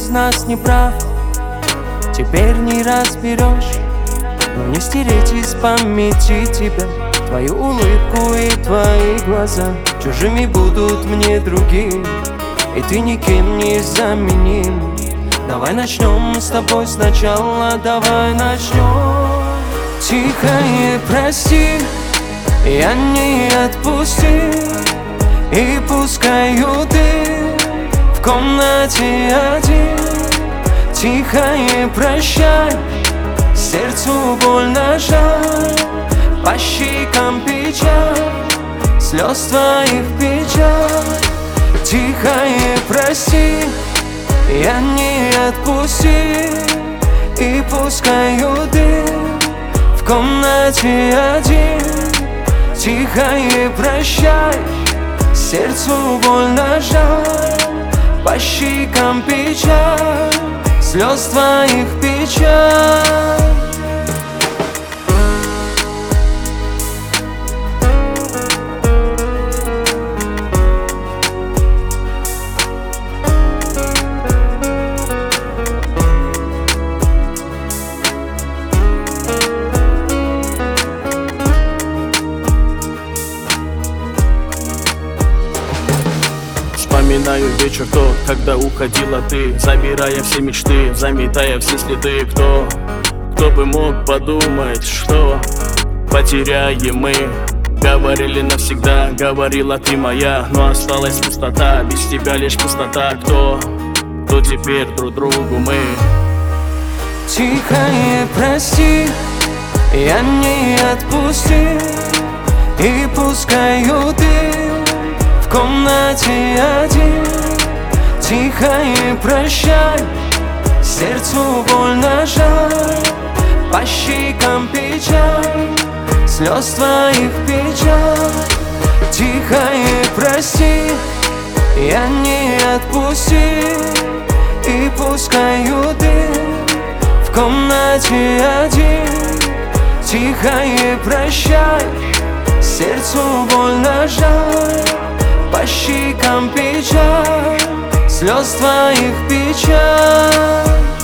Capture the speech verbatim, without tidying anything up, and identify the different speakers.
Speaker 1: из нас не прав, теперь не разберешь. Но не стереть из памяти тебя, твою улыбку и твои глаза. Чужими будут мне другие, и ты никем не заменим. Давай начнем с тобой сначала, давай начнем. Тихое прости, я не отпустил, и пускаю дым в комнате один. Тихое прощай, сердцу больно жаль, по щекам печаль, слез твоих печаль. Тихое прости, я не отпустил, и пускаю дым в комнате один. Тихое прощай, сердцу больно жаль, по щекам печаль, слез твоих печаль.
Speaker 2: Вспоминаю вечер тот, когда уходила ты, забирая все мечты, заметая все следы. Кто, кто бы мог подумать, что потеряем мы. Говорили навсегда, говорила ты моя, но осталась пустота, без тебя лишь пустота. Кто, кто теперь друг другу мы?
Speaker 1: Тихое прости, я не отпустил, и пускаю дым в комнате один. Тихое прощай, сердцу больно жаль, по щекам печаль, слез твоих печаль. Тихое прости, я не отпустил, и пускаю дым в комнате один. Тихое прощай, сердцу больно жаль, по щекам печаль, слез твоих печаль.